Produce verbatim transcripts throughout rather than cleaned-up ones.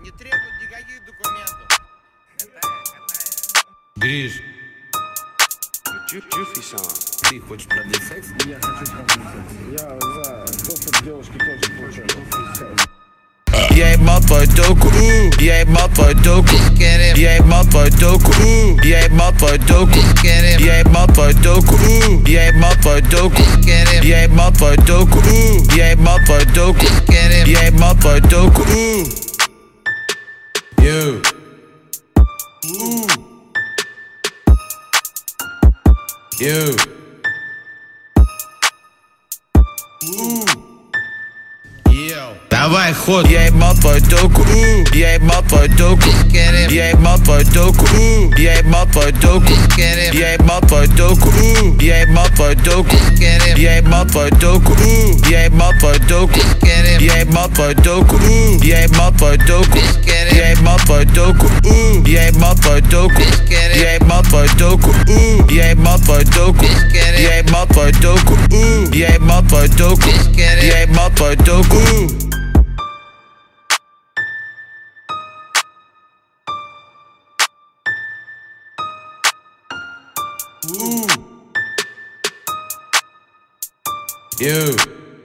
Не требует никаких документов. Гриш, ты хочешь продлить секс? Я хочу продлить. Я за то, чтобы девушки тоже получали. Я ебал твою телку, я ебал твою телку, я ебал твою телку, я ебал твою телку, я ебал твою телку, я ебал твою телку, я ебал твою телку, я ебал твою телку, я ебал твою телку. You. You. Йоу. Давай ход, я ебал твою телку, я ебал твою телку, я ебал твою телку, я ебал твою телку, я ебал твою телку, я ебал твою телку, я ебал твою телку, я ебал твою телку, я ебал твою телку, я ебал твою телку, я ебал твою телку, я ебал твою телку, я ебал твою телку, я ебал твою телку, я ебал твою телку, я ебал твою телку, я ебал твою телку. You.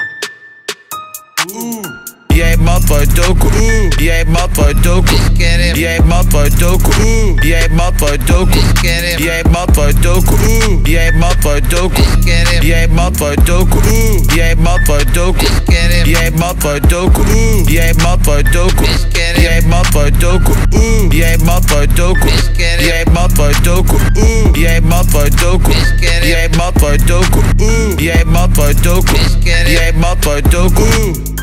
Я ебал твою телку, я ебал твою телку, я ебал твою телку, я ебал твою телку, я ебал твою телку, я ебал твою телку, я ебал твою телку, я ебал твою телку, я ебал твою телку, я ебал твою телку, я ебал твою телку, я ебал твою телку, я ебал твою телку, я ебал твою телку, я ебал твою телку, я ебал твою телку, я ебал твою телку.